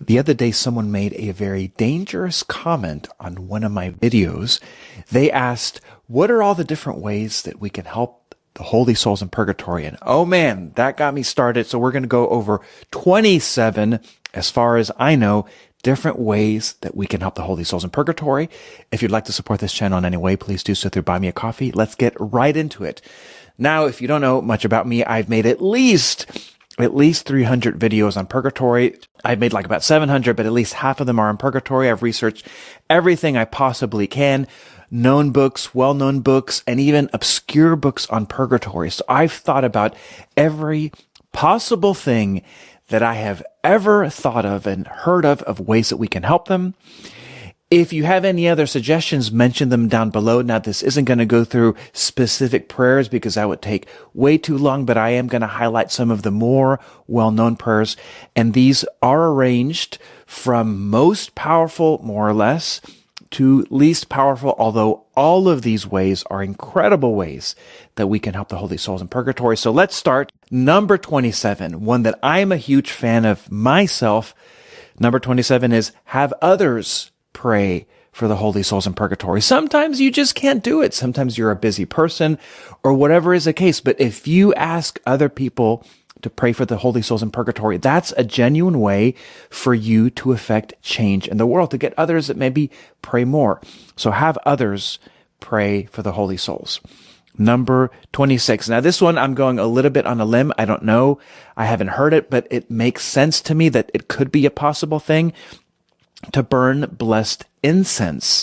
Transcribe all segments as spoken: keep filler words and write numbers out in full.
The other day, someone made a very dangerous comment on one of my videos. They asked, what are all the different ways that we can help the holy souls in purgatory? And oh man, that got me started. So we're going to go over twenty-seven, as far as I know, different ways that we can help the holy souls in purgatory. If you'd like to support this channel in any way, please do so through Buy Me a Coffee. Let's get right into it. Now, if you don't know much about me, I've made at least at least three hundred videos on purgatory. I've made like about seven hundred, but at least half of them are on purgatory. I've researched everything I possibly can, known books, well-known books, and even obscure books on purgatory. So I've thought about every possible thing that I have ever thought of and heard of, of ways that we can help them. If you have any other suggestions, mention them down below. Now, this isn't going to go through specific prayers because that would take way too long, but I am going to highlight some of the more well-known prayers. And these are arranged from most powerful, more or less, to least powerful, although all of these ways are incredible ways that we can help the holy souls in purgatory. So let's start. Number twenty-seven, one that I'm a huge fan of myself. Number twenty-seven is have others pray for the holy souls in purgatory. Sometimes you just can't do it. Sometimes you're a busy person or whatever is the case. But if you ask other people to pray for the holy souls in purgatory, that's a genuine way for you to affect change in the world, to get others that maybe pray more. So have others pray for the holy souls. Number twenty-six. Now, this one, I'm going a little bit on a limb. I don't know. I haven't heard it, but it makes sense to me that it could be a possible thing to burn blessed incense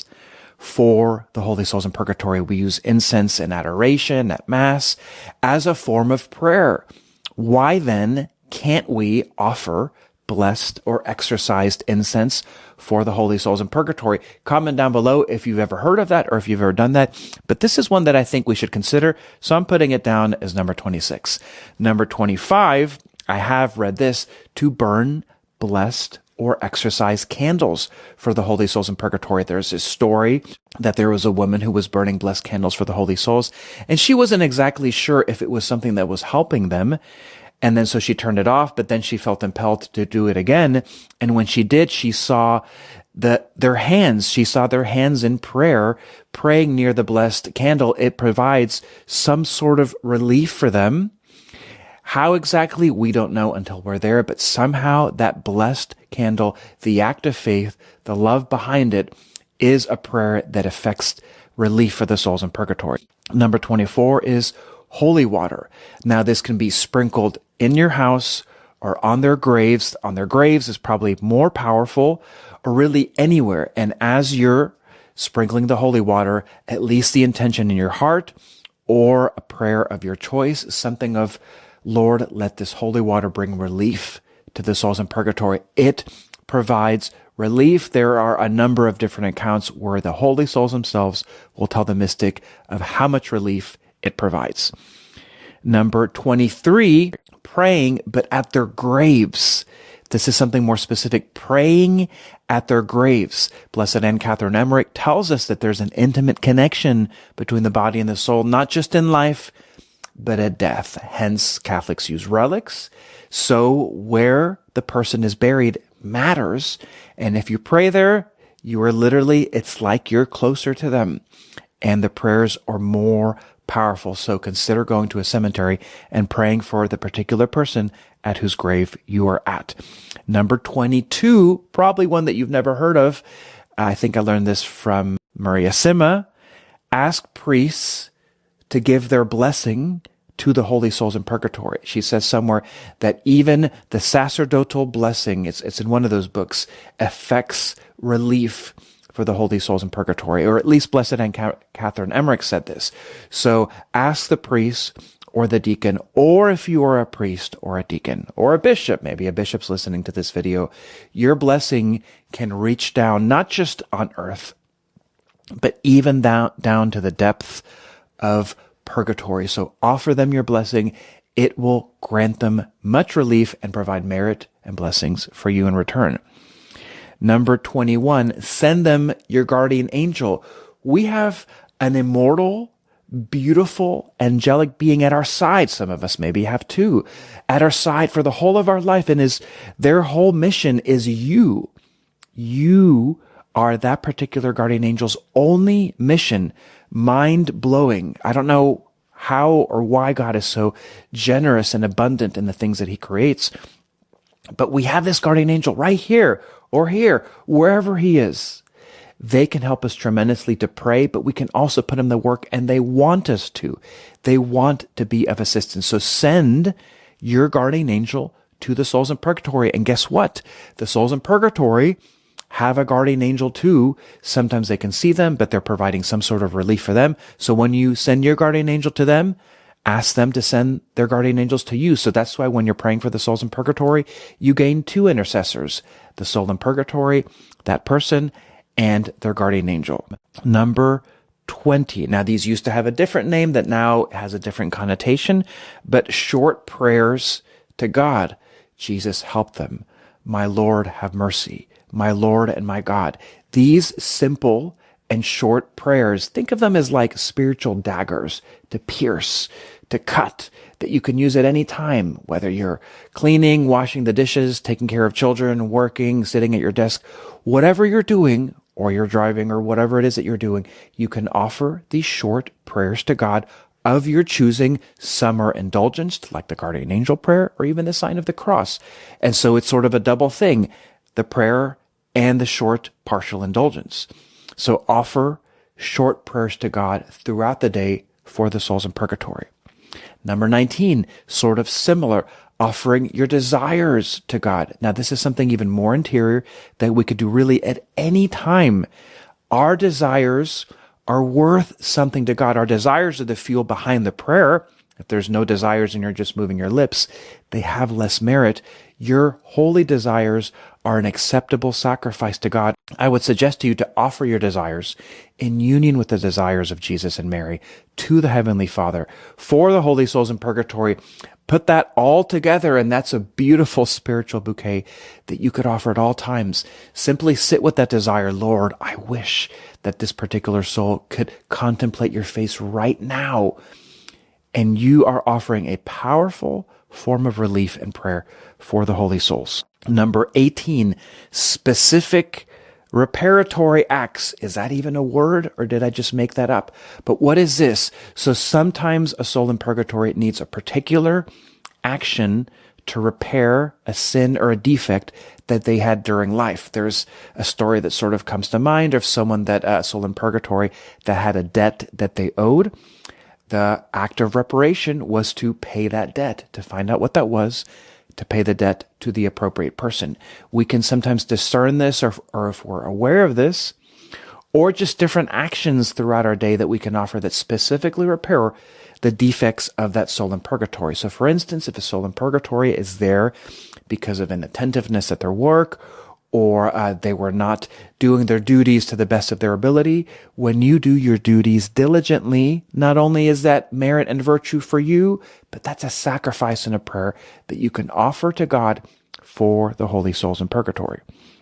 for the holy souls in purgatory. We use incense in adoration at Mass as a form of prayer. Why then can't we offer blessed or exorcised incense for the holy souls in purgatory? Comment down below if you've ever heard of that or if you've ever done that. But this is one that I think we should consider, so I'm putting it down as number twenty-six. Number twenty-five, I have read this, to burn blessed or exorcise candles for the holy souls in purgatory. There's this story that there was a woman who was burning blessed candles for the holy souls, and she wasn't exactly sure if it was something that was helping them. And then so she turned it off, but then she felt impelled to do it again. And when she did, she saw the, their hands, she saw their hands in prayer, praying near the blessed candle. It provides some sort of relief for them. How exactly, we don't know until we're there, but somehow that blessed candle, the act of faith, the love behind it, is a prayer that affects relief for the souls in purgatory. Number twenty-four is holy water. Now, this can be sprinkled in your house or on their graves. On their graves is probably more powerful, or really anywhere. And as you're sprinkling the holy water, at least the intention in your heart or a prayer of your choice, something of, Lord, let this holy water bring relief to the souls in purgatory. It provides relief. There are a number of different accounts where the holy souls themselves will tell the mystic of how much relief it provides. Number twenty-three, praying, but at their graves. This is something more specific, praying at their graves. Blessed Anne Catherine Emmerich tells us that there's an intimate connection between the body and the soul, not just in life, but at death. Hence, Catholics use relics. So where the person is buried matters. And if you pray there, you are literally, it's like you're closer to them. And the prayers are more powerful. So consider going to a cemetery and praying for the particular person at whose grave you are at. Number twenty-two, probably one that you've never heard of. I think I learned this from Maria Sima. Ask priests to give their blessing to the holy souls in purgatory. She says somewhere that even the sacerdotal blessing, it's, it's in one of those books, affects relief for the holy souls in purgatory, or at least Blessed Anne Catherine Emmerich said this. So ask the priest or the deacon, or if you are a priest or a deacon or a bishop, maybe a bishop's listening to this video, your blessing can reach down, not just on earth, but even down, down to the depth of purgatory. So offer them your blessing. It will grant them much relief and provide merit and blessings for you in return. Number twenty-one, send them your guardian angel. We have an immortal beautiful angelic being at our side. Some of us maybe have two at our side for the whole of our life. And is their whole mission is you. You are that particular guardian angel's only mission. Mind blowing. I don't know how or why God is so generous and abundant in the things that he creates. But we have this guardian angel right here or here, wherever he is. They can help us tremendously to pray, but we can also put in the work, and they want us to. They want to be of assistance. So send your guardian angel to the souls in purgatory. And guess what? The souls in purgatory have a guardian angel too. Sometimes they can see them, but they're providing some sort of relief for them. So when you send your guardian angel to them, ask them to send their guardian angels to you. So that's why when you're praying for the souls in purgatory, you gain two intercessors, the soul in purgatory, that person, and their guardian angel. Number twenty. Now, these used to have a different name that now has a different connotation, but short prayers to God. Jesus, help them. My Lord, have mercy. My Lord and my God. These simple and short prayers, think of them as like spiritual daggers to pierce, to cut, that you can use at any time, whether you're cleaning, washing the dishes, taking care of children, working, sitting at your desk, whatever you're doing, or you're driving, or whatever it is that you're doing, you can offer these short prayers to God of your choosing. Some are indulgenced, like the guardian angel prayer, or even the sign of the cross. And so it's sort of a double thing, the prayer and the short partial indulgence. So offer short prayers to God throughout the day for the souls in purgatory. Number nineteen, sort of similar, offering your desires to God. Now, this is something even more interior that we could do really at any time. Our desires are worth something to God. Our desires are the fuel behind the prayer. If there's no desires and you're just moving your lips, they have less merit. Your holy desires are an acceptable sacrifice to God. I would suggest to you to offer your desires in union with the desires of Jesus and Mary to the Heavenly Father for the holy souls in purgatory. Put that all together, and that's a beautiful spiritual bouquet that you could offer at all times. Simply sit with that desire. Lord, I wish that this particular soul could contemplate your face right now. And you are offering a powerful form of relief and prayer for the holy souls. Number eighteen, specific reparatory acts. Is that even a word, or did I just make that up? But what is this? So sometimes a soul in purgatory needs a particular action to repair a sin or a defect that they had during life. There's a story that sort of comes to mind of someone that, a uh, soul in purgatory that had a debt that they owed. The act of reparation was to pay that debt, to find out what that was, to pay the debt to the appropriate person. We can sometimes discern this, or, or if we're aware of this, or just different actions throughout our day that we can offer that specifically repair the defects of that soul in purgatory. So for instance, if a soul in purgatory is there because of inattentiveness at their work, or uh, they were not doing their duties to the best of their ability, when you do your duties diligently, not only is that merit and virtue for you, but that's a sacrifice and a prayer that you can offer to God for the holy souls in purgatory.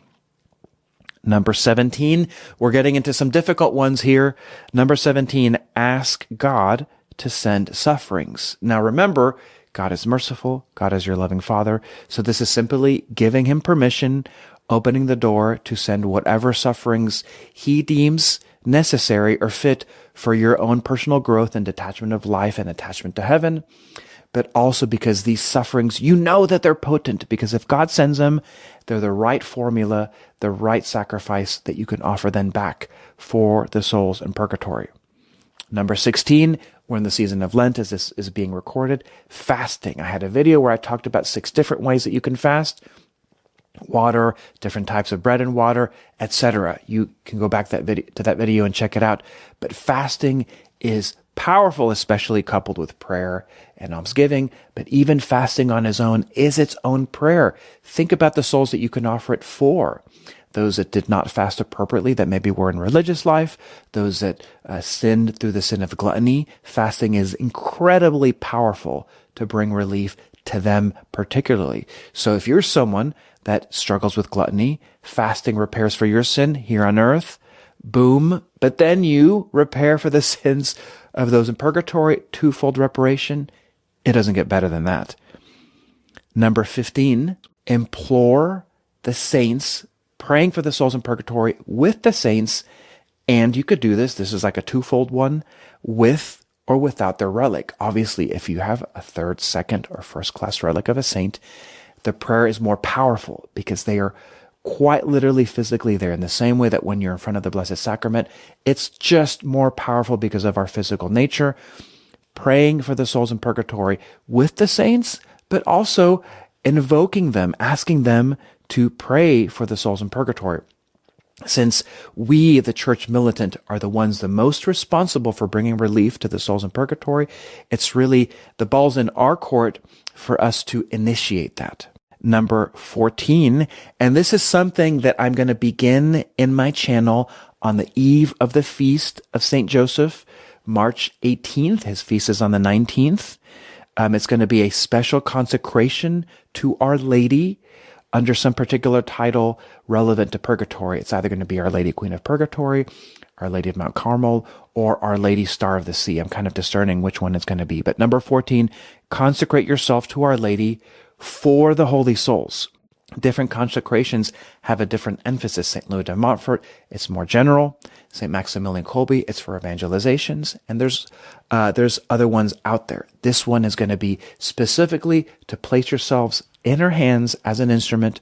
Number seventeen, we're getting into some difficult ones here. Number seventeen, ask God to send sufferings. Now remember, God is merciful. God is your loving Father. So this is simply giving him permission, opening the door to send whatever sufferings he deems necessary or fit for your own personal growth and detachment of life and attachment to heaven, but also because these sufferings, you know that they're potent, because if God sends them, they're the right formula, the right sacrifice that you can offer then back for the souls in purgatory. Number sixteen, we're in the season of Lent as this is being recorded. Fasting. I had a video where I talked about six different ways that you can fast. Water, different types of bread and water, et cetera. You can go back that video, to that video and check it out. But fasting is powerful, especially coupled with prayer and almsgiving. But even fasting on its own is its own prayer. Think about the souls that you can offer it for. Those that did not fast appropriately, that maybe were in religious life, those that uh, sinned through the sin of gluttony. Fasting is incredibly powerful to bring relief to them particularly. So if you're someone that struggles with gluttony, fasting repairs for your sin here on earth, Boom. But then you repair for the sins of those in purgatory, twofold reparation. It doesn't get better than that. Number fifteen, implore the saints, praying for the souls in purgatory with the saints. And you could do this. This is like a twofold one, with or without their relic. Obviously, if you have a third, second, or first class relic of a saint, the prayer is more powerful because they are quite literally physically there, in the same way that when you're in front of the Blessed Sacrament, it's just more powerful because of our physical nature. Praying for the souls in purgatory with the saints, but also invoking them, asking them to pray for the souls in purgatory. Since we, the church militant, are the ones the most responsible for bringing relief to the souls in purgatory, it's really the ball's in our court for us to initiate that. Number fourteen, and this is something that I'm going to begin in my channel on the eve of the feast of Saint Joseph, March eighteenth. His feast is on the nineteenth. Um, it's going to be a special consecration to Our Lady under some particular title relevant to purgatory. It's either going to be Our Lady Queen of Purgatory, Our Lady of Mount Carmel, or Our Lady Star of the Sea. I'm kind of discerning which one it's going to be. But number fourteen, consecrate yourself to Our Lady for the holy souls. Different consecrations have a different emphasis. Saint Louis de Montfort, it's more general. Saint Maximilian Kolbe, it's for evangelizations. And there's uh, there's other ones out there. This one is going to be specifically to place yourselves in her hands as an instrument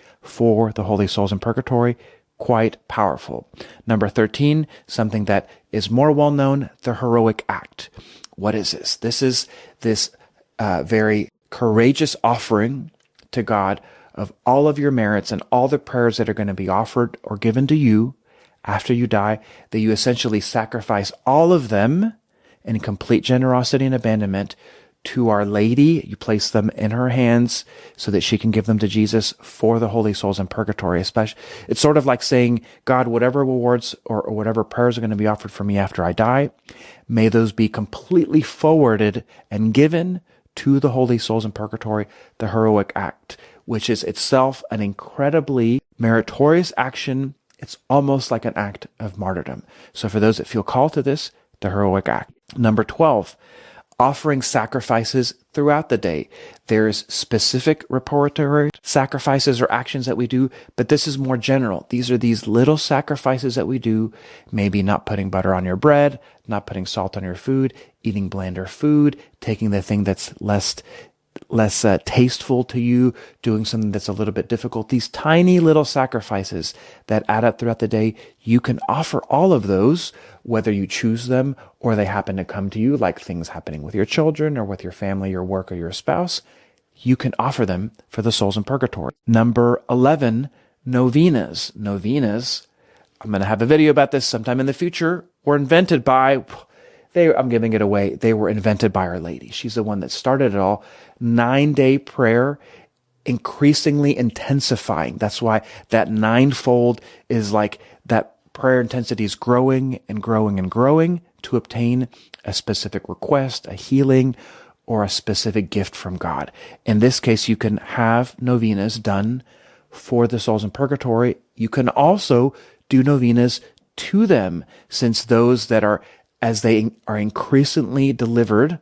for the holy souls in purgatory. Quite powerful. Number thirteen, something that is more well known, the heroic act. What is this? This is this uh, very courageous offering to God of all of your merits and all the prayers that are going to be offered or given to you after you die, that you essentially sacrifice all of them in complete generosity and abandonment to Our Lady. You place them in her hands so that she can give them to Jesus for the holy souls in purgatory. Especially, it's sort of like saying, God, whatever rewards or, or whatever prayers are going to be offered for me after I die, may those be completely forwarded and given to the holy souls in purgatory, the heroic act, which is itself an incredibly meritorious action. It's almost like an act of martyrdom. So for those that feel called to this, the heroic act. Number twelve, offering sacrifices throughout the day. There's specific repertory sacrifices or actions that we do, but this is more general. These are these little sacrifices that we do, maybe not putting butter on your bread, not putting salt on your food, eating blander food, taking the thing that's less less uh, tasteful to you, doing something that's a little bit difficult. These tiny little sacrifices that add up throughout the day, you can offer all of those, whether you choose them or they happen to come to you, like things happening with your children or with your family, your work, or your spouse. You can offer them for the souls in purgatory. Number eleven, novenas. Novenas, I'm going to have a video about this sometime in the future, were invented by... They, I'm giving it away. They were invented by Our Lady. She's the one that started it all. Nine-day prayer, increasingly intensifying. That's why that ninefold is like that prayer intensity is growing and growing and growing to obtain a specific request, a healing, or a specific gift from God. In this case, you can have novenas done for the souls in purgatory. You can also do novenas to them, since those that are as they are increasingly delivered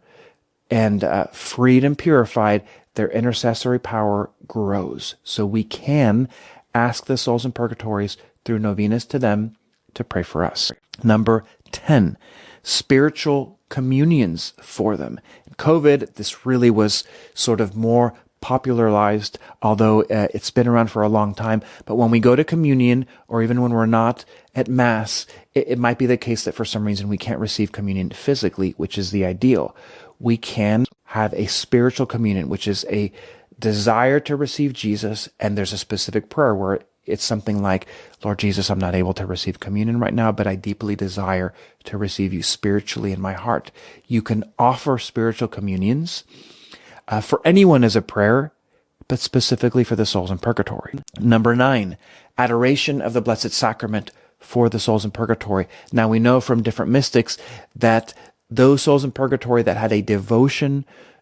and uh, freed and purified, their intercessory power grows. So we can ask the souls in purgatories through novenas to them to pray for us. Number ten, spiritual communions for them. In COVID, this really was sort of more popularized, although uh, it's been around for a long time. But when we go to communion, or even when we're not at Mass, it, it might be the case that for some reason we can't receive communion physically, which is the ideal. We can have a spiritual communion, which is a desire to receive Jesus, and there's a specific prayer where it's something like, Lord Jesus, I'm not able to receive communion right now, but I deeply desire to receive you spiritually in my heart. You can offer spiritual communions Uh, for anyone as a prayer, but specifically for the souls in purgatory. Number nine, adoration of the Blessed Sacrament for the souls in purgatory. Now we know from different mystics that those souls in purgatory that had a devotion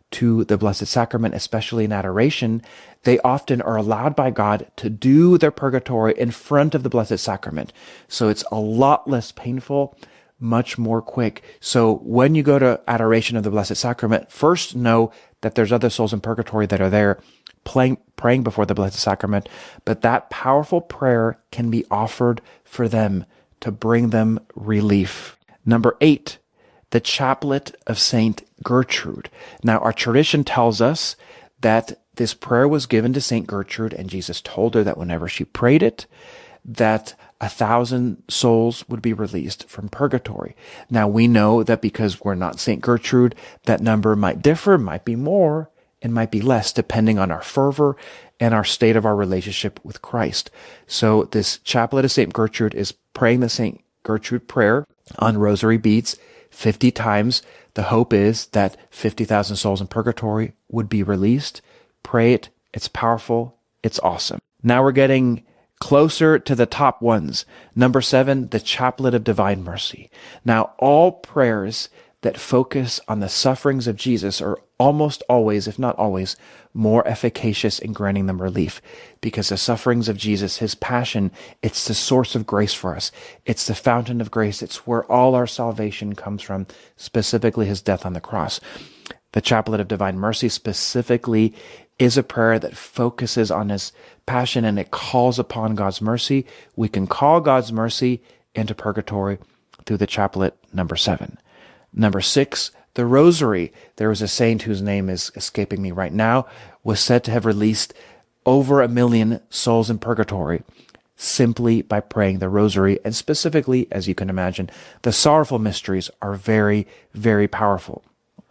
to the Blessed Sacrament, especially in adoration, they often are allowed by God to do their purgatory in front of the Blessed Sacrament. So it's a lot less painful, much more quick. So when you go to adoration of the Blessed Sacrament, first know that there's other souls in purgatory that are there playing, praying before the Blessed Sacrament, but that powerful prayer can be offered for them to bring them relief. Number eight, the Chaplet of Saint Gertrude. Now, our tradition tells us that this prayer was given to Saint Gertrude, and Jesus told her that whenever she prayed it, that a thousand souls would be released from purgatory. Now, we know that because we're not Saint Gertrude, that number might differ, might be more, and might be less, depending on our fervor and our state of our relationship with Christ. So this Chaplet of Saint Gertrude is praying the Saint Gertrude prayer on rosary beads fifty times. The hope is that fifty thousand souls in purgatory would be released. Pray it. It's powerful. It's awesome. Now we're getting closer to the top ones. Number seven, the Chaplet of Divine Mercy. Now, all prayers that focus on the sufferings of Jesus are almost always, if not always, more efficacious in granting them relief, because the sufferings of Jesus, his passion, it's the source of grace for us. It's the fountain of grace. It's where all our salvation comes from, specifically his death on the cross. The Chaplet of Divine Mercy specifically is a prayer that focuses on his passion, and it calls upon God's mercy. We can call God's mercy into purgatory through the chaplet number seven. Number six, the Rosary. There was a saint whose name is escaping me right now, was said to have released over a million souls in purgatory simply by praying the Rosary. And specifically, as you can imagine, the sorrowful mysteries are very, very powerful.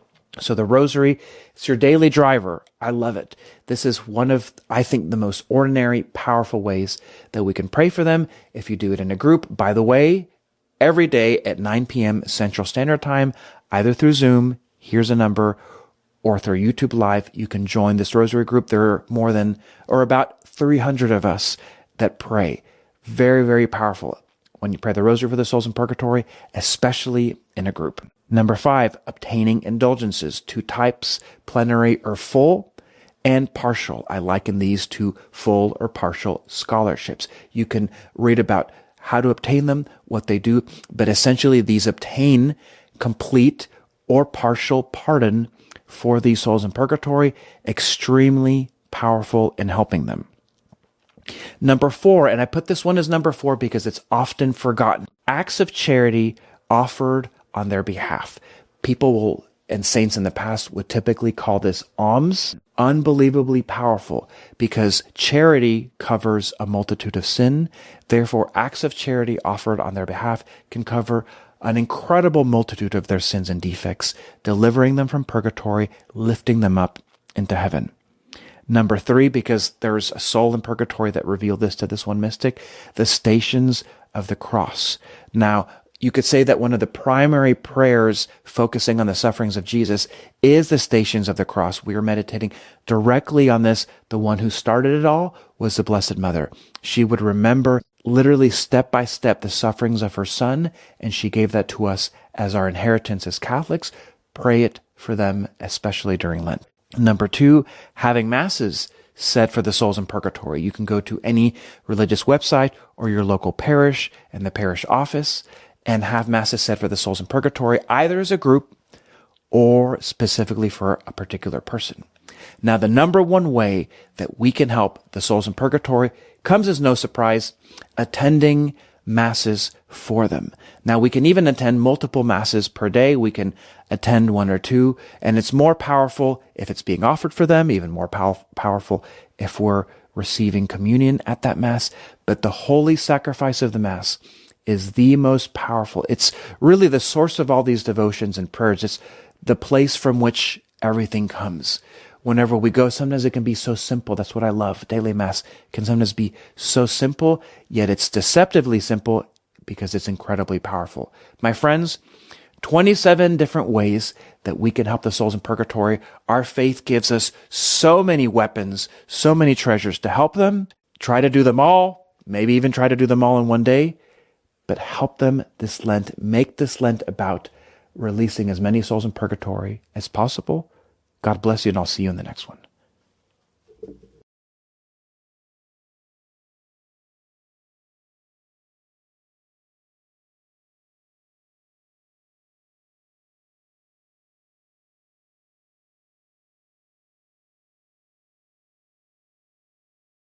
So the Rosary, it's your daily driver. I love it. This is one of, I think, the most ordinary, powerful ways that we can pray for them if you do it in a group. By the way, every day at nine p.m. Central Standard Time, either through Zoom, here's a number, or through YouTube Live, you can join this Rosary group. There are more than, or about three hundred of us that pray. Very, very powerful when you pray the Rosary for the souls in purgatory, especially in a group. Number five, obtaining indulgences. Two types, plenary or full, and partial. I liken these to full or partial scholarships. You can read about how to obtain them, what they do, but essentially these obtain complete or partial pardon for these souls in purgatory, extremely powerful in helping them. Number four, and I put this one as number four because it's often forgotten, acts of charity offered on their behalf. People will, and saints in the past would typically call this alms. Unbelievably powerful because charity covers a multitude of sin. Therefore, acts of charity offered on their behalf can cover an incredible multitude of their sins and defects, delivering them from purgatory, lifting them up into heaven. Number three, because there's a soul in purgatory that revealed this to this one mystic, the Stations of the Cross. Now, you could say that one of the primary prayers focusing on the sufferings of Jesus is the Stations of the Cross. We are meditating directly on this. The one who started it all was the Blessed Mother. She would remember literally step by step the sufferings of her son, and she gave that to us as our inheritance as Catholics. Pray it for them, especially during Lent. Number two, having masses said for the souls in purgatory. You can go to any religious website or your local parish and the parish office and have masses said for the souls in purgatory, either as a group or specifically for a particular person. Now, the number one way that we can help the souls in purgatory comes as no surprise, attending masses for them. Now, we can even attend multiple masses per day. We can attend one or two, and it's more powerful if it's being offered for them, even more pow- powerful if we're receiving communion at that mass. But the holy sacrifice of the mass is the most powerful. It's really the source of all these devotions and prayers. It's the place from which everything comes. Whenever we go, sometimes it can be so simple. That's what I love. Daily Mass can sometimes be so simple, yet it's deceptively simple because it's incredibly powerful. My friends, twenty-seven different ways that we can help the souls in purgatory. Our faith gives us so many weapons, so many treasures to help them. Try to do them all, maybe even try to do them all in one day, but help them this Lent. Make this Lent about releasing as many souls in purgatory as possible God bless you, and I'll see you in the next one.